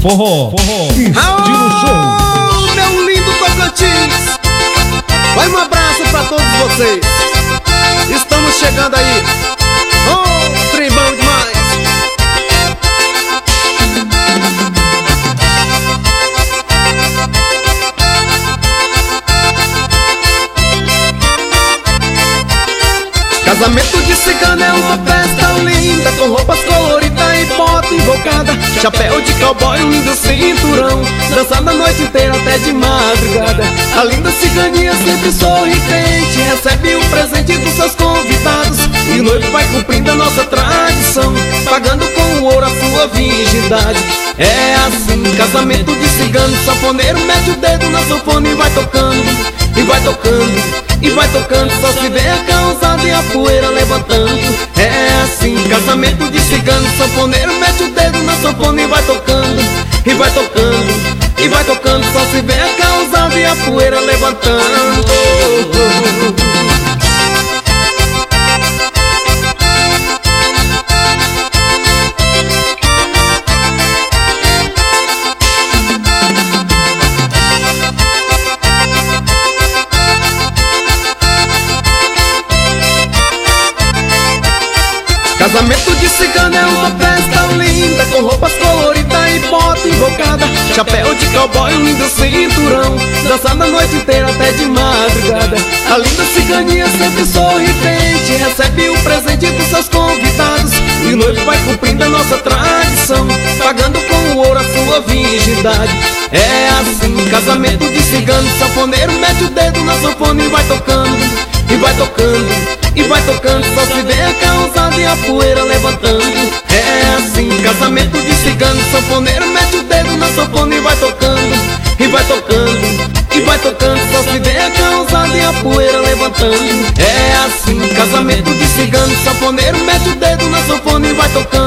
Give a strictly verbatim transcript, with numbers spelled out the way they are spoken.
forró, forró, estilo show. Meu lindo Tocantins, vai um abraço pra todos vocês. Estamos chegando aí. Oh, trem bom demais. Casamento de cigano é uma festa linda, com roupas coloridas e bota invocada, chapéu de cowboy, um lindo cinturão, dançando a noite inteira até de madrugada. A linda ciganinha sempre sorridente, recebe o presente dos seus convidados, e o noivo vai cumprindo a nossa tradição, pagando com ouro a sua virgindade. É assim, casamento de cigano, sanfoneiro mete o dedo na sanfona e vai tocando, e vai tocando, e vai tocando, só se vê a causada e a poeira levantando. É assim, casamento de cigano, sanfoneiro mete o dedo na sanfona e vai tocando, e vai tocando, e vai tocando, só se vê a causada e a poeira levantando. Casamento de cigano é uma festa linda, com roupas coloridas e bota invocada, chapéu de cowboy, um lindo cinturão, dançando a noite inteira até de madrugada. A linda ciganinha sempre sorridente, recebe o presente dos seus convidados, e o noivo vai cumprindo a nossa tradição, pagando com ouro a sua virgindade. É assim, casamento de cigano, sanfoneiro mete o dedo na sanfona e vai tocando, e vai tocando, e vai tocando, só se vê a causada e a poeira levantando. É assim, casamento de cigano, sanfoneiro mete o dedo na sanfona e vai tocando, e vai tocando, e vai tocando, só se vê a causada e a poeira levantando. É assim, casamento de cigano, sanfoneiro mete o dedo na sanfona e vai tocando,